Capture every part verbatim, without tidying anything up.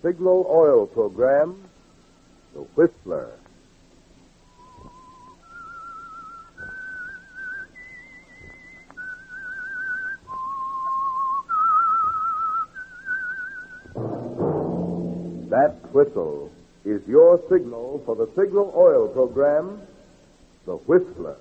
Signal Oil program, The Whistler. That whistle is your signal for the Signal Oil program, The Whistler.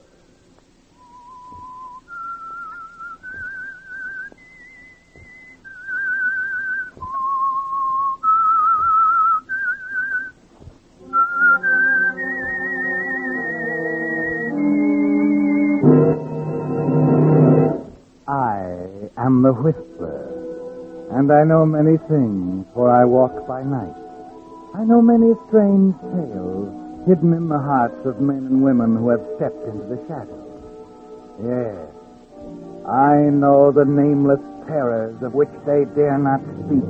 I am the Whistler, and I know many things, for I walk by night. I know many strange tales hidden in the hearts of men and women who have stepped into the shadows. Yes, I know the nameless terrors of which they dare not speak.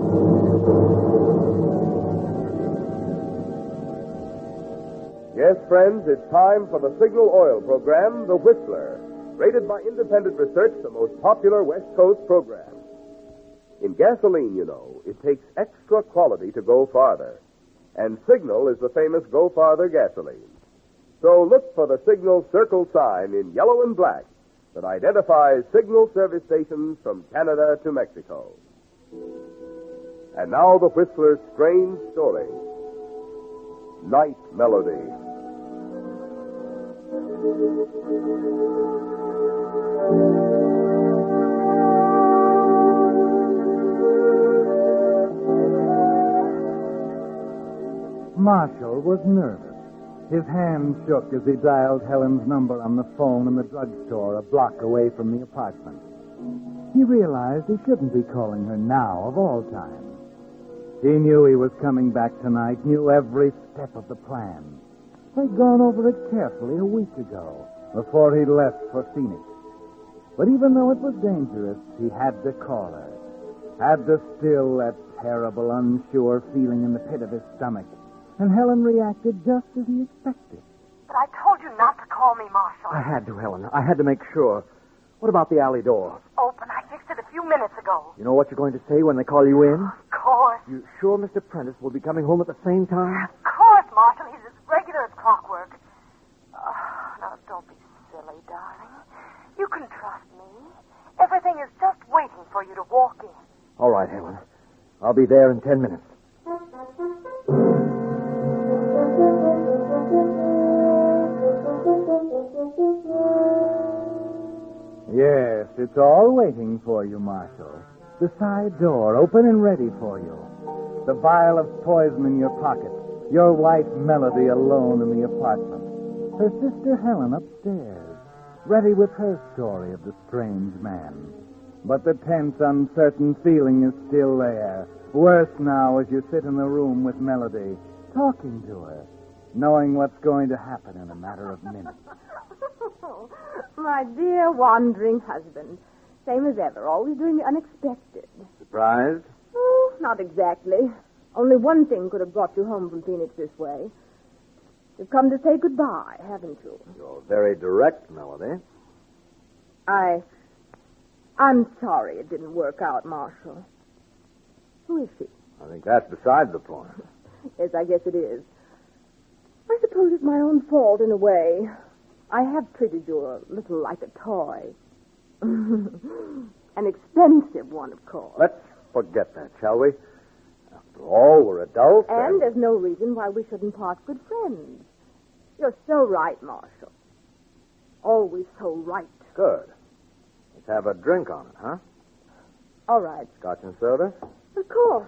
Yes, friends, it's time for the Signal Oil program, The Whistler, rated by independent research the most popular West Coast program. In gasoline, you know, it takes extra quality to go farther. And Signal is the famous Go Farther gasoline. So look for the Signal circle sign in yellow and black that identifies Signal service stations from Canada to Mexico. And now the Whistler's strange story. Night Melody. Marshall was nervous. His hand shook as he dialed Helen's number on the phone in the drugstore a block away from the apartment. He realized he shouldn't be calling her now, of all times. He knew he was coming back tonight, knew every step of the plan. They'd gone over it carefully a week ago, before he left for Phoenix. But even though it was dangerous, he had to call her. Had to still that terrible, unsure feeling in the pit of his stomach. And Helen reacted just as he expected. But I told you not to call me, Marshall. I had to, Helen. I had to make sure. What about the alley door? Open. I fixed it a few minutes ago. You know what you're going to say when they call you in? Of course. You sure Mister Prentice will be coming home at the same time? Of course, Marshall. He's as regular as clockwork. Oh, now, don't be silly, darling. You can trust me. Everything is just waiting for you to walk in. All right, Helen. I'll be there in ten minutes. Yes, it's all waiting for you, Marshall. The side door open and ready for you. The vial of poison in your pocket. Your wife Melody alone in the apartment. Her sister Helen upstairs, ready with her story of the strange man. But the tense, uncertain feeling is still there. Worse now as you sit in the room with Melody, talking to her, knowing what's going to happen in a matter of minutes. My dear wandering husband. Same as ever, always doing the unexpected. Surprised? Oh, not exactly. Only one thing could have brought you home from Phoenix this way. You've come to say goodbye, haven't you? You're very direct, Melody. I... I'm sorry it didn't work out, Marshall. Who is she? I think that's beside the point. Yes, I guess it is. I suppose it's my own fault in a way. I have treated you a little like a toy. An expensive one, of course. Let's forget that, shall we? After all, we're adults. And and... there's no reason why we shouldn't part good friends. You're so right, Marshall. Always so right. Good. Let's have a drink on it, huh? All right. Scotch and soda? Of course.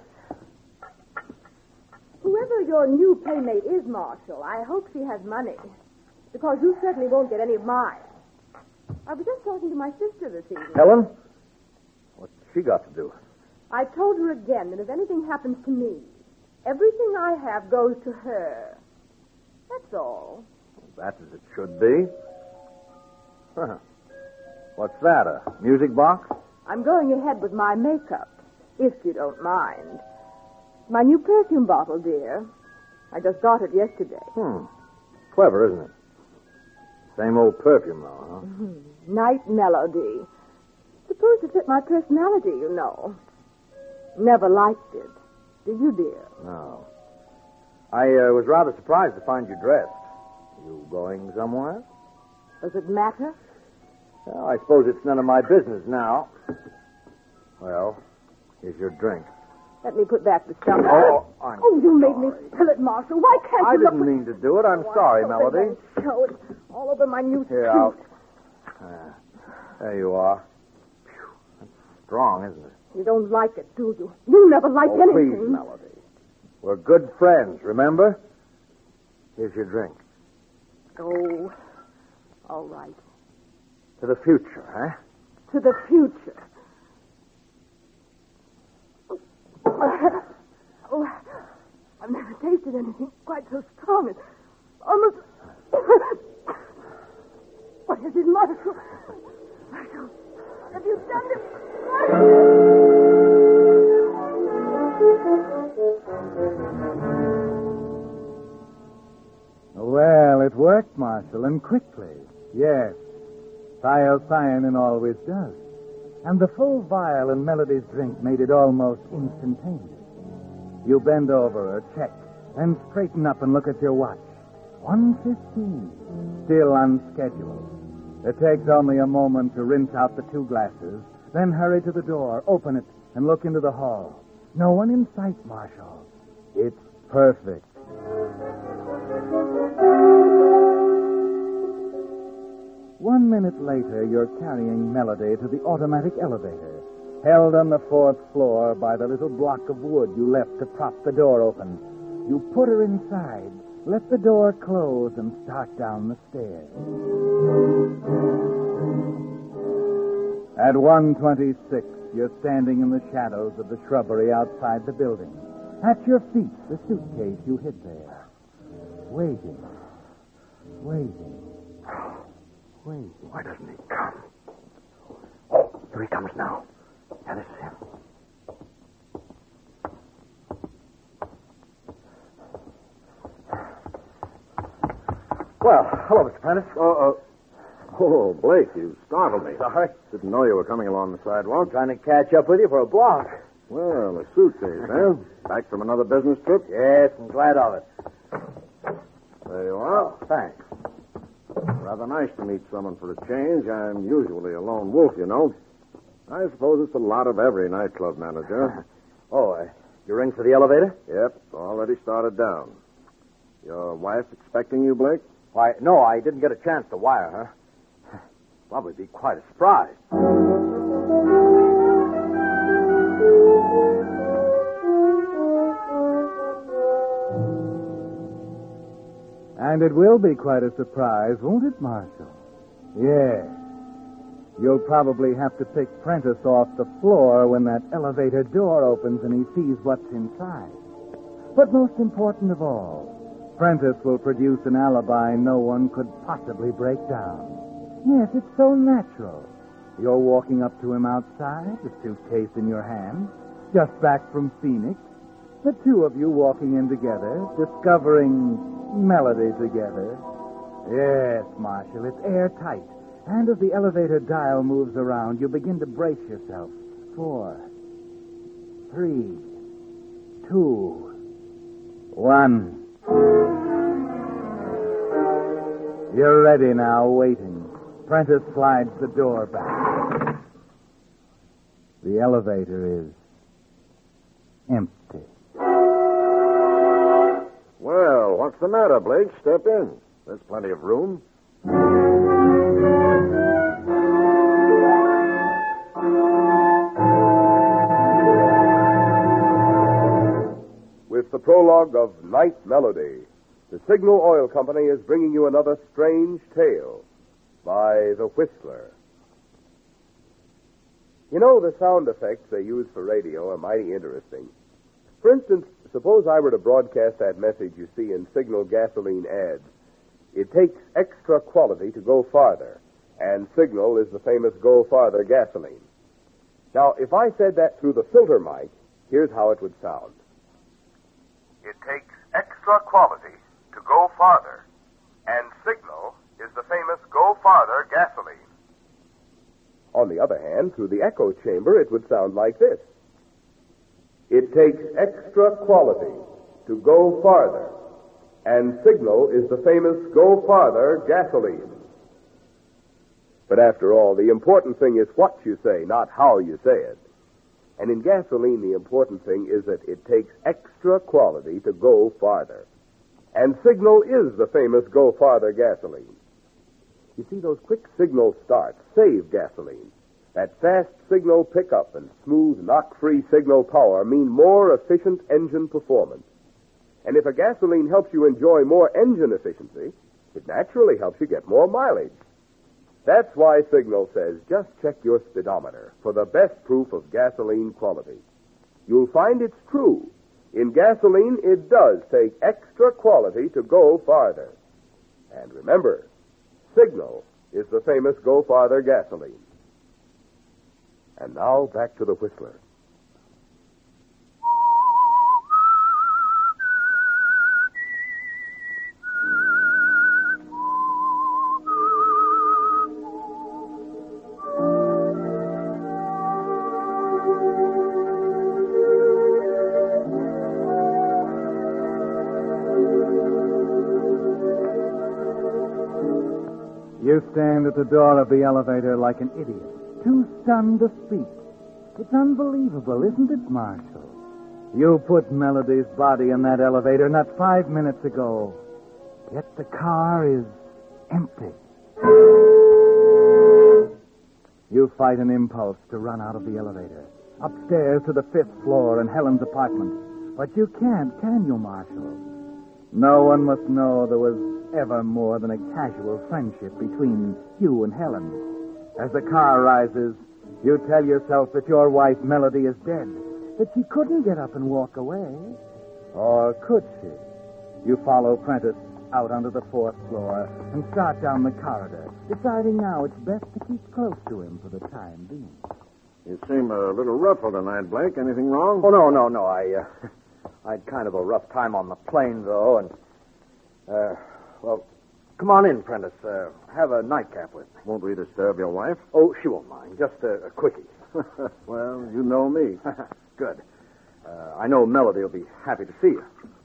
Whoever your new playmate is, Marshall, I hope she has money. Because you certainly won't get any of mine. I was just talking to my sister this evening. Helen? What's she got to do? I told her again that if anything happens to me, everything I have goes to her. That's all. Well, that's as it should be. Huh. What's that, a music box? I'm going ahead with my makeup, if you don't mind. My new perfume bottle, dear. I just got it yesterday. Hmm. Clever, isn't it? Same old perfume, though, huh? Mm-hmm. Night Melody. Supposed to fit my personality, you know. Never liked it. Did you, dear? No. I uh, was rather surprised to find you dressed. You going somewhere? Does it matter? Well, I suppose it's none of my business now. Well, here's your drink. Let me put back the stuff. Oh, I'm Oh, you made sorry. me spill it, Marshal. Why can't I you didn't look... mean to do it. I'm Oh, I sorry, hope it Melody. won't show it all over my new Here, suit. I'll... Ah, there you are. Phew, that's strong, isn't it? You don't like it, do you? You never liked Oh, anything. please, Melody. We're good friends, remember? Here's your drink. Oh, all right. To the future, huh? To the future. Oh, oh, I've never tasted anything quite so strong. It's almost... What is it, Marshal? Marshal, have you done it? Well, it worked, Marshal, and quickly. Yes. Thiocyanin always does. And the full vial in Melody's drink made it almost instantaneous. You bend over her, check, then straighten up and look at your watch. one fifteen. Still on schedule. It takes only a moment to rinse out the two glasses, then hurry to the door, open it, and look into the hall. No one in sight, Marshal. It's perfect. One minute later, you're carrying Melody to the automatic elevator, held on the fourth floor by the little block of wood you left to prop the door open. You put her inside, let the door close, and start down the stairs. At one twenty-six, you're standing in the shadows of the shrubbery outside the building. At your feet, the suitcase you hid there. Waiting. Waiting. Waiting. Why doesn't he come? Oh, here he comes now. Yeah, this is him. Well, hello, Mister Prentice. Uh, uh, oh, Blake, you startled me. Sorry. Didn't know you were coming along the sidewalk. Trying to catch up with you for a block. Well, a suitcase, eh? Back from another business trip? Yes, I'm glad of it. There you are. Oh, thanks. Rather nice to meet someone for a change. I'm usually a lone wolf, you know. I suppose it's a lot of every nightclub manager. Oh, uh, you ring for the elevator? Yep, already started down. Your wife expecting you, Blake? Why, no, I didn't get a chance to wire her. Probably be quite a surprise. And it will be quite a surprise, won't it, Marshal? Yes. You'll probably have to pick Prentice off the floor when that elevator door opens and he sees what's inside. But most important of all, Prentice will produce an alibi no one could possibly break down. Yes, it's so natural. You're walking up to him outside, the suitcase in your hand, just back from Phoenix. The two of you walking in together, discovering Melody together. Yes, Marshal, it's airtight. And as the elevator dial moves around, you begin to brace yourself. Four, three, two, one. You're ready now, waiting. Prentice slides the door back. The elevator is empty. Well, what's the matter, Blake? Step in. There's plenty of room. With the prologue of Night Melody, the Signal Oil Company is bringing you another strange tale by The Whistler. You know, the sound effects they use for radio are mighty interesting. For instance, suppose I were to broadcast that message you see in Signal gasoline ads. It takes extra quality to go farther, and Signal is the famous Go Farther gasoline. Now, if I said that through the filter mic, here's how it would sound. It takes extra quality to go farther, and Signal is the famous Go Farther gasoline. On the other hand, through the echo chamber, it would sound like this. It takes extra quality to go farther. And Signal is the famous Go Farther gasoline. But after all, the important thing is what you say, not how you say it. And in gasoline, the important thing is that it takes extra quality to go farther. And Signal is the famous Go Farther gasoline. You see, those quick signal starts save gasoline. That fast signal pickup and smooth, knock-free signal power mean more efficient engine performance. And if a gasoline helps you enjoy more engine efficiency, it naturally helps you get more mileage. That's why Signal says just check your speedometer for the best proof of gasoline quality. You'll find it's true. In gasoline, it does take extra quality to go farther. And remember, Signal is the famous Go Farther gasoline. And now back to the Whistler. You stand at the door of the elevator like an idiot, too stunned to speak. It's unbelievable, isn't it, Marshall? You put Melody's body in that elevator not five minutes ago, yet the car is empty. You fight an impulse to run out of the elevator, upstairs to the fifth floor in Helen's apartment. But you can't, can you, Marshall? No one must know there was ever more than a casual friendship between you and Helen. As the car rises, you tell yourself that your wife, Melody, is dead, that she couldn't get up and walk away. Or could she? You follow Prentice out onto the fourth floor and start down the corridor, deciding now it's best to keep close to him for the time being. You seem a little ruffled tonight, Blake. Anything wrong? Oh, no, no, no. I, uh, I had kind of a rough time on the plane, though, and, uh, well, come on in, Prentice. Uh, have a nightcap with me. Won't we disturb your wife? Oh, she won't mind. Just a, a quickie. Well, you know me. Good. Uh, I know Melody will be happy to see you.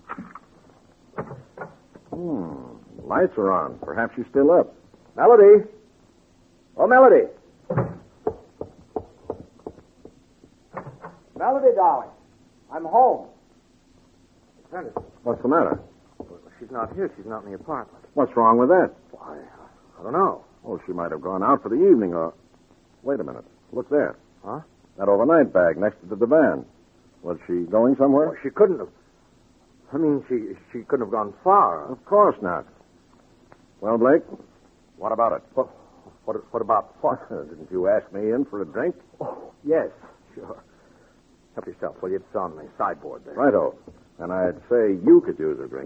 Hmm. Lights are on. Perhaps she's still up. Melody? Oh, Melody. Melody, darling. I'm home. Prentice. What's the matter? Well, she's not here. She's not in the apartment. What's wrong with that? Why, I don't know. Oh, she might have gone out for the evening or... Wait a minute. Look there. Huh? That overnight bag next to the divan. Was she going somewhere? Well, she couldn't have. I mean, she she couldn't have gone far. Of course not. Well, Blake, what about it? What, what, what about what? Didn't you ask me in for a drink? Oh, yes, sure. Help yourself, will you? It's on the sideboard there. Righto. And I'd say you could use a drink.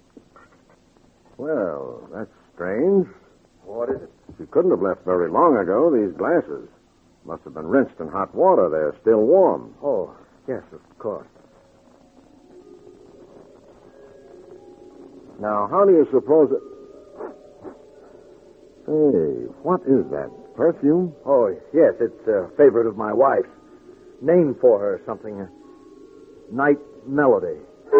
Well, that's strange. What is it? She couldn't have left very long ago. These glasses must have been rinsed in hot water. They're still warm. Oh, yes, of course. Now, how do you suppose it... Hey, what is that? Perfume? Oh, yes, it's a favorite of my wife's. Named for her something. Uh, Night Melody.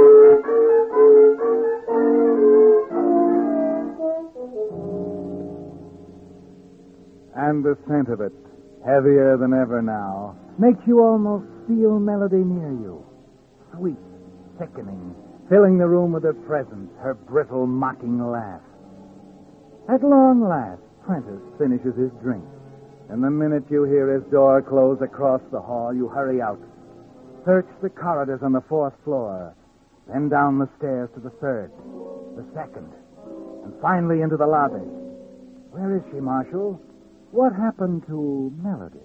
And the scent of it, heavier than ever now, makes you almost feel Melody near you. Sweet, sickening, filling the room with her presence, her brittle, mocking laugh. At long last, Prentice finishes his drink. And the minute you hear his door close across the hall, you hurry out. Search the corridors on the fourth floor, then down the stairs to the third, the second, and finally into the lobby. Where is she, Marshal? What happened to Melody?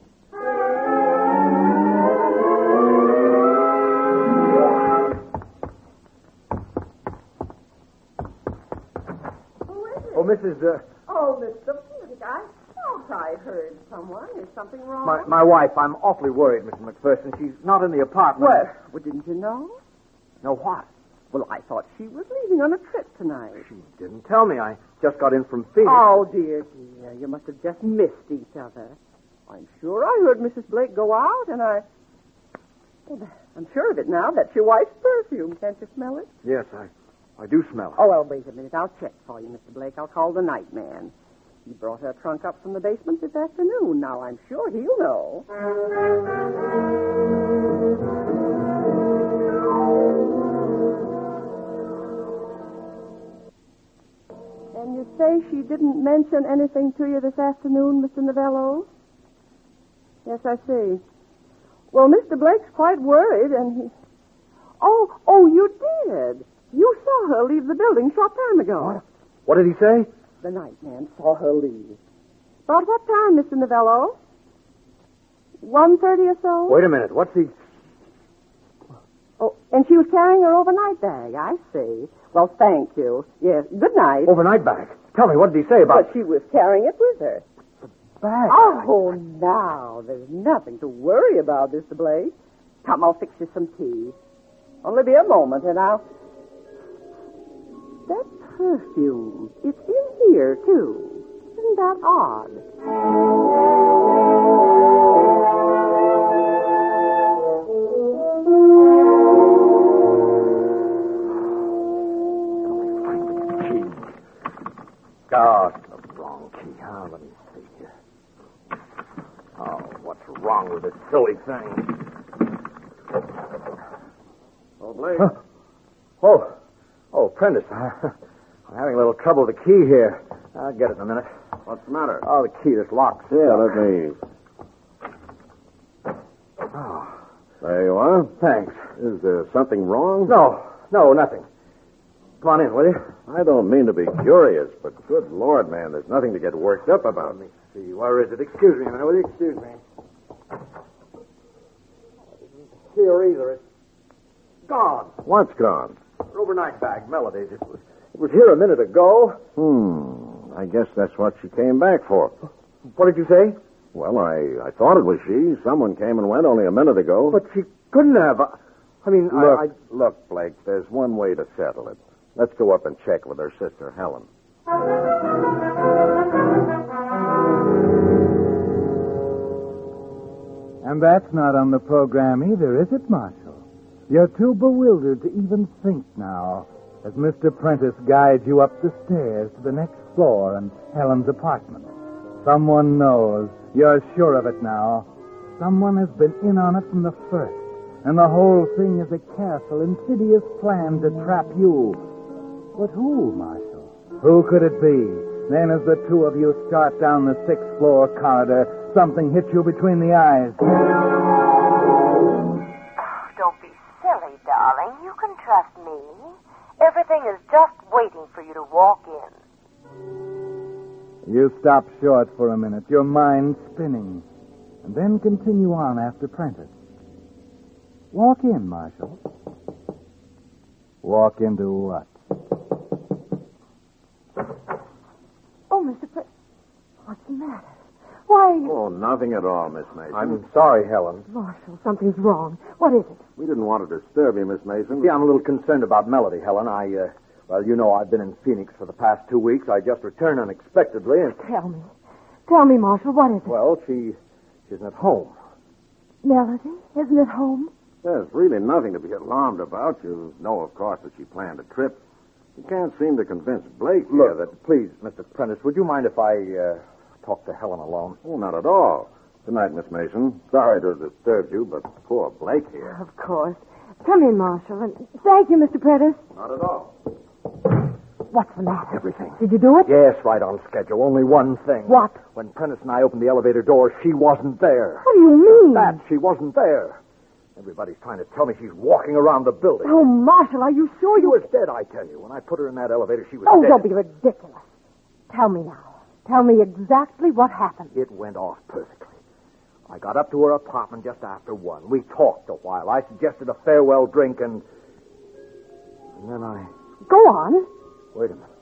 Who is it? Oh, Missus Uh, Oh, Mister Fielding, I thought I heard someone. Is something wrong? my, my wife, I'm awfully worried, Mister McPherson. She's not in the apartment. Well, well, didn't you know? No, what? Well, I thought she was leaving on a trip tonight. She didn't tell me. I just got in from Phoenix. Oh, dear, dear. You must have just missed each other. I'm sure I heard Missus Blake go out, and I... Well, I'm sure of it now. That's your wife's perfume. Can't you smell it? Yes, I, I do smell it. Oh, well, wait a minute. I'll check for you, Mister Blake. I'll call the night man. He brought her trunk up from the basement this afternoon. Now, I'm sure he'll know. And you say she didn't mention anything to you this afternoon, Mister Novello? Yes, I see. Well, Mister Blake's quite worried, and he... Oh, oh, you did. You saw her leave the building a short time ago. What? What did he say? The night man saw her leave. About what time, Mister Novello? One thirty or so? Wait a minute. What's he... Oh, and she was carrying her overnight bag. I see. Well, thank you. Yes, good night. Overnight bag? Tell me, what did he say about... But she was carrying it with her. Bag? Oh, now, there's nothing to worry about, Mister Blake. Come, I'll fix you some tea. Only be a moment, and I'll... That perfume, it's in here, too. Isn't that odd? Oh, it's the wrong key, huh? Let me see here. Oh, what's wrong with this silly thing? Oh, Blake. Huh. Oh, oh, Prentice. I'm having a little trouble with the key here. I'll get it in a minute. What's the matter? Oh, the key just locks. Yeah, let me... Oh, There you are. thanks. Is there something wrong? No, no, nothing. Come on in, will you? I don't mean to be curious, but good Lord, man, there's nothing to get worked up about. Let me see. Where is it? Excuse me a minute, will you? Excuse me. Here either. It's gone. What's gone? Overnight bag, Melody's. It was, it was here a minute ago. Hmm. I guess that's what she came back for. What did you say? Well, I, I thought it was she. Someone came and went only a minute ago. But she couldn't have. I, I mean, Look, I, I... look, Blake, there's one way to settle it. Let's go up and check with her sister, Helen. And that's not on the program either, is it, Marshal? You're too bewildered to even think now as Mister Prentice guides you up the stairs to the next floor and Helen's apartment. Someone knows. You're sure of it now. Someone has been in on it from the first. And the whole thing is a careful, insidious plan to trap you. But who, Marshal? Who could it be? Then as the two of you start down the sixth floor corridor, something hits you between the eyes. Oh, don't be silly, darling. You can trust me. Everything is just waiting for you to walk in. You stop short for a minute, your mind spinning, and then continue on after Prentice. Walk in, Marshal. Walk into what? Oh, Mister Pre... What's the matter? Why, Oh, nothing at all, Miss Mason. I'm sorry, Helen. Marshal, something's wrong. What is it? We didn't want to disturb you, Miss Mason. See, I'm a little concerned about Melody, Helen. I, uh, well, you know I've been in Phoenix for the past two weeks. I just returned unexpectedly, and, Tell me. Tell me, Marshal, what is it? well, she, she isn't at home. Melody isn't at home? There's really nothing to be alarmed about. You know, of course, that she planned a trip. You can't seem to convince Blake here Look, that... please, Mister Prentice, would you mind if I uh, talk to Helen alone? Oh, not at all. Good night, Miss Mason. Sorry to have disturbed you, but poor Blake here. Of course. Come in, Marshal, and thank you, Mister Prentice. Not at all. What's the matter? Everything. Did you do it? Yes, right on schedule. Only one thing. What? When Prentice and I opened the elevator door, she wasn't there. What do you mean? That she wasn't there. Everybody's trying to tell me she's walking around the building. Oh, Marshal, are you sure She you... was dead, I tell you. When I put her in that elevator, she was Oh, dead. don't be ridiculous. Tell me now. Tell me exactly what happened. It went off perfectly. I got up to her apartment just after one. We talked a while. I suggested a farewell drink, and... And then I... Go on. Wait a minute.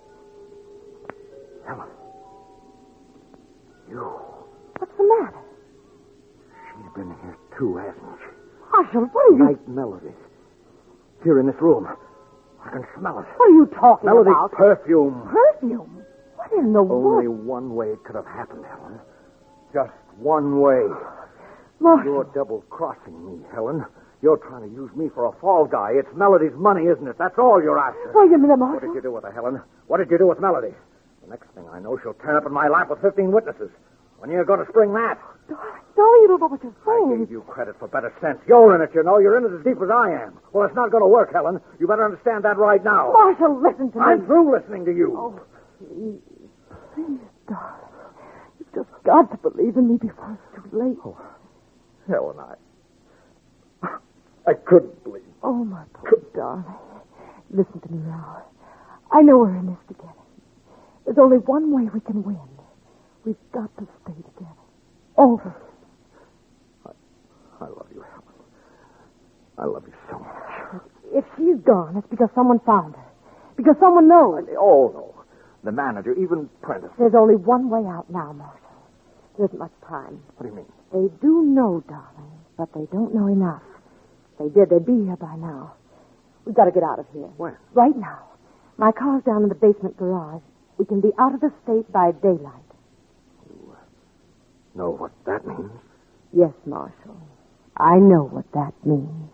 Helen. You... What's the matter? She's been here, too, hasn't she? Marshal, what are you... Night Melody. Here in this room. I can smell it. What are you talking Melody's about? perfume. Perfume? What in the Only world? one way it could have happened, Helen. Just one way. Marshal, You're double-crossing me, Helen. You're trying to use me for a fall guy. It's Melody's money, isn't it? That's all you're after. Wait a minute, What Marshal. did you do with her, Helen? What did you do with Melody? The next thing I know, she'll turn up in my lap with fifteen witnesses. When are you going to spring that? Darling, darling, you don't know what you're I saying. gave you credit for better sense. You're in it, you know. You're in it as deep as I am. Well, it's not going to work, Helen. You better understand that right now. Marshal, listen to me. I'm through listening to you. Oh, please. Please, darling. You've just got to believe in me before it's too late. Oh, Helen, I... I couldn't believe. Oh, my poor darling. Listen to me now. I know we're in this together. There's only one way we can win. We've got to stay together. All of us. I, I love you, Helen. I love you so much. If she's gone, it's because someone found her. Because someone knows. Oh, no. The manager, even Prentice. There's only one way out now, Marshal. There isn't much time. What do you mean? They do know, darling, but they don't know enough. If they did, they'd be here by now. We've got to get out of here. When? Right now. My car's down in the basement garage. We can be out of the state by daylight. You uh, know what that means? Yes, Marshal. I know what that means.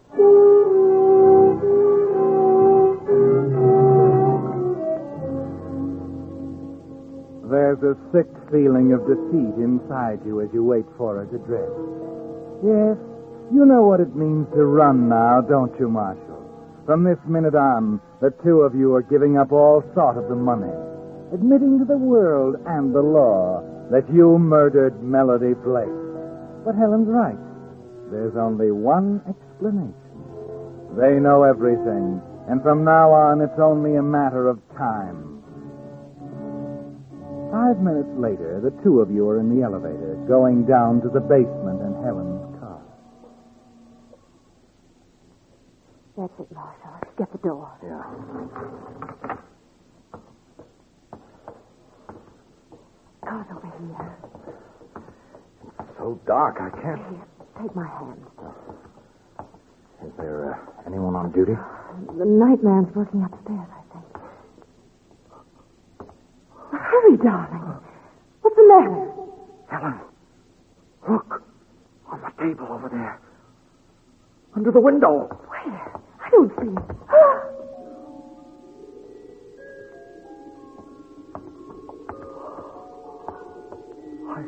There's a sick feeling of defeat inside you as you wait for her to dress. Yes, you know what it means to run now, don't you, Marshal? From this minute on, the two of you are giving up all thought of the money, admitting to the world and the law that you murdered Melody Blake. But Helen's right. There's only one explanation. They know everything, and from now on, it's only a matter of time. Five minutes later, the two of you are in the elevator, going down to the basement in Helen's car. That's it, Marshal. Let's get the door. Yeah. Car's over here. It's so dark, I can't... Here, take my hand. Is there uh, anyone on duty? The night man's working upstairs, I think. Hurry, darling. What's the matter? Helen, look. On the table over there. Under the window. Where? I don't see it. I...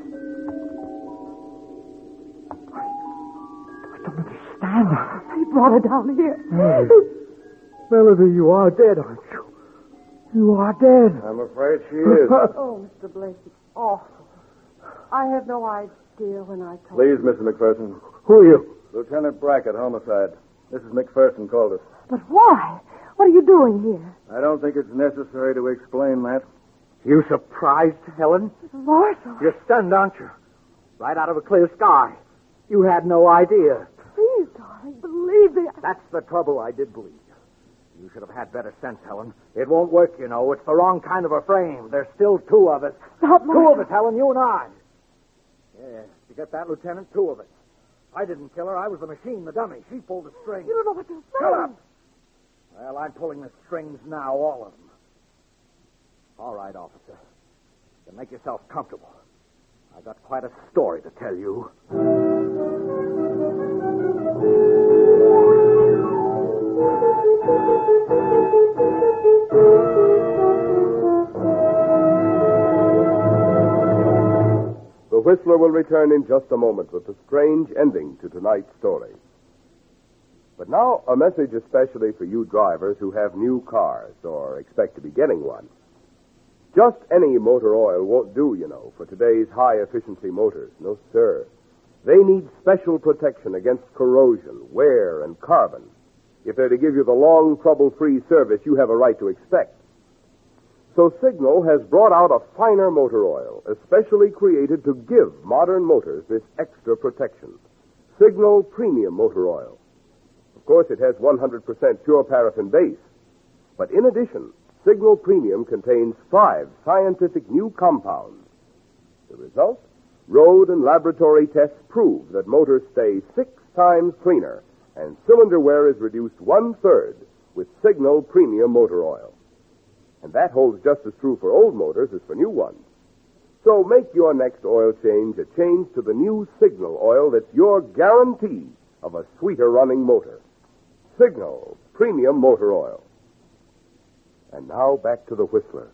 I... I don't understand. He brought her down here. Melody. Melody, you are dead, aren't you? You are dead. I'm afraid she is. Oh, Mister Blake, it's awful. I had no idea when I told Please, Mister McPherson. Who are you? Lieutenant Brackett, homicide. Missus McPherson called us. But why? What are you doing here? I don't think it's necessary to explain that. You surprised, Helen? Marshal. You're stunned, aren't you? Right out of a clear sky. You had no idea. Please, darling, believe me. That's the trouble. I did believe you. You should have had better sense, Helen. It won't work, you know. It's the wrong kind of a frame. There's still two of us. Stop, Two Marshal. of us, Helen, you and I. Yeah, you get that, Lieutenant? Two of us. I didn't kill her. I was the machine, the dummy. She pulled the strings. You don't know what you're Shut saying. up. Well, I'm pulling the strings now, all of them. All right, officer. You make yourself comfortable. I've got quite a story to tell you. The Whistler will return in just a moment with a strange ending to tonight's story. But now, a message especially for you drivers who have new cars or expect to be getting one. Just any motor oil won't do, you know, for today's high-efficiency motors. No, sir. They need special protection against corrosion, wear, and carbon if they're to give you the long, trouble-free service you have a right to expect. So Signal has brought out a finer motor oil, especially created to give modern motors this extra protection. Signal Premium Motor Oil. Of course, it has one hundred percent pure paraffin base. But in addition, Signal Premium contains five scientific new compounds. The result? Road and laboratory tests prove that motors stay six times cleaner, and cylinder wear is reduced one-third with Signal Premium Motor Oil. And that holds just as true for old motors as for new ones. So make your next oil change a change to the new Signal oil that's your guarantee of a sweeter running motor. Signal Premium Motor Oil. And now back to the Whistler.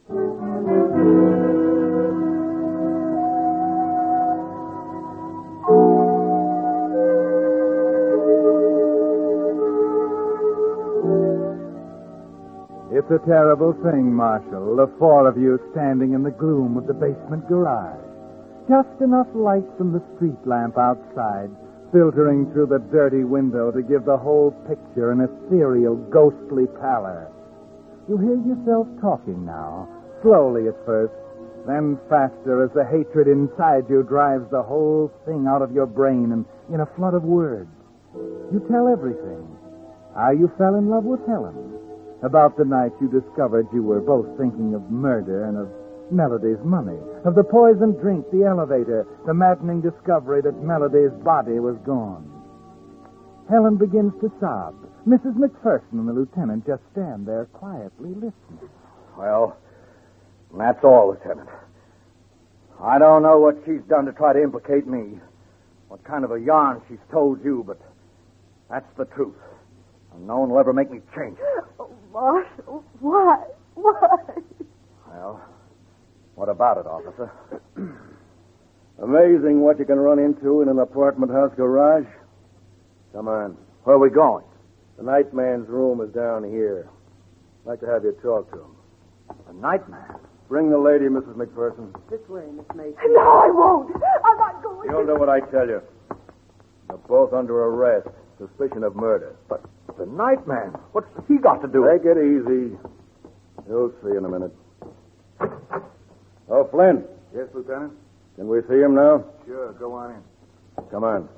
It's a terrible thing, Marshal, the four of you standing in the gloom of the basement garage. Just enough light from the street lamp outside filtering through the dirty window to give the whole picture an ethereal, ghostly pallor. You hear yourself talking now, slowly at first, then faster as the hatred inside you drives the whole thing out of your brain and in a flood of words. You tell everything. How you fell in love with Helen. About the night you discovered you were both thinking of murder and of Melody's money, of the poisoned drink, the elevator, the maddening discovery that Melody's body was gone. Helen begins to sob. Missus McPherson and the lieutenant just stand there quietly listening. Well, that's all, Lieutenant. I don't know what she's done to try to implicate me, what kind of a yarn she's told you, but that's the truth. And no one will ever make me change it. Oh, Marshal, why? Why? Well, what about it, officer? Amazing what you can run into in an apartment house garage. Come on. Where are we going? The night man's room is down here. I'd like to have you talk to him. The nightman? Bring the lady, Missus McPherson. This way, Miss Mason. No, I won't. I'm not going. You'll do what I tell you. You're both under arrest. Suspicion of murder. But the nightman, what's he got to do with it? Take it easy. You'll see in a minute. Oh, Flynn. Yes, Lieutenant? Can we see him now? Sure, go on in. Come on.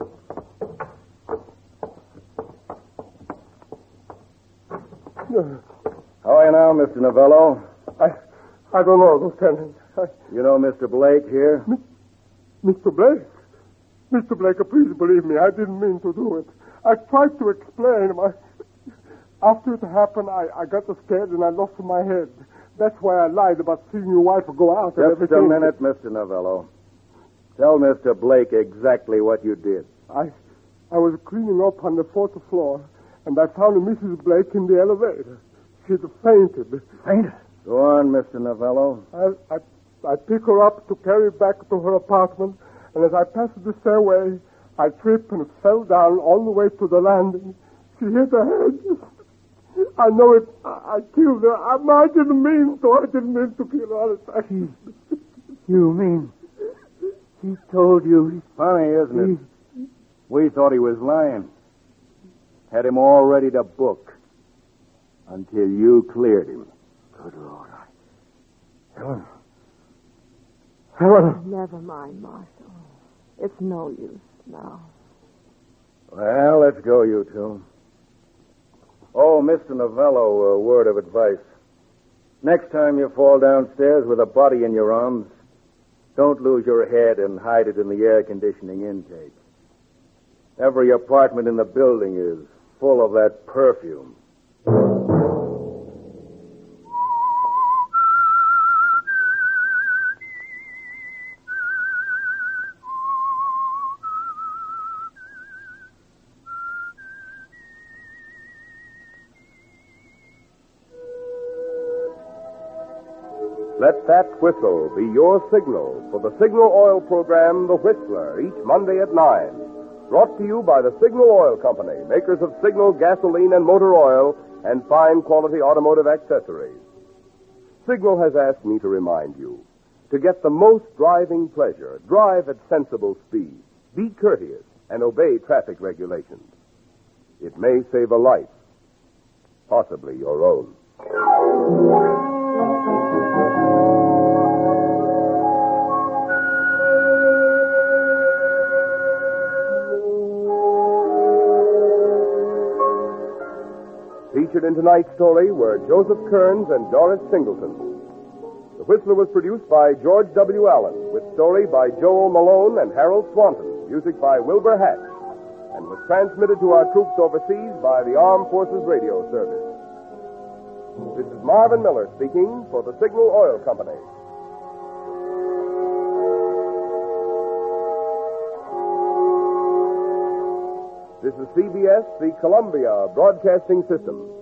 How are you now, Mister Novello? I I don't know, Lieutenant. I, You know Mister Blake here? Mister Blake? Mister Blake, please believe me, I didn't mean to do it. I tried to explain. I, after it happened, I, I got scared and I lost my head. That's why I lied about seeing your wife go out and Just everything. a minute, Mister Novello. Tell Mister Blake exactly what you did. I I was cleaning up on the fourth floor, and I found Missus Blake in the elevator. She'd fainted. Fainted? Go on, Mister Novello. I, I, I pick her up to carry back to her apartment, and as I passed the stairway, I tripped and fell down all the way to the landing. She hit her head. I know it. I, I killed her. I, I didn't mean to. I didn't mean to kill her. You, you mean he told you? Funny, isn't it? We thought he was lying. Had him all ready to book. Until you cleared him. Good Lord. I... Helen. Helen. Never mind, Marshal. It's no use now. Well, let's go, you two. Oh, Mister Novello, a word of advice. Next time you fall downstairs with a body in your arms, don't lose your head and hide it in the air conditioning intake. Every apartment in the building is full of that perfume. Let that whistle be your signal for the Signal Oil program, The Whistler, each Monday at nine. Brought to you by the Signal Oil Company, makers of Signal gasoline and motor oil and fine quality automotive accessories. Signal has asked me to remind you, to get the most driving pleasure, drive at sensible speed, be courteous, and obey traffic regulations. It may save a life, possibly your own. Featured in tonight's story were Joseph Kearns and Doris Singleton. The Whistler was produced by George W. Allen, with story by Joel Malone and Harold Swanton, music by Wilbur Hatch, and was transmitted to our troops overseas by the Armed Forces Radio Service. This is Marvin Miller speaking for the Signal Oil Company. This C B S, the Columbia Broadcasting System.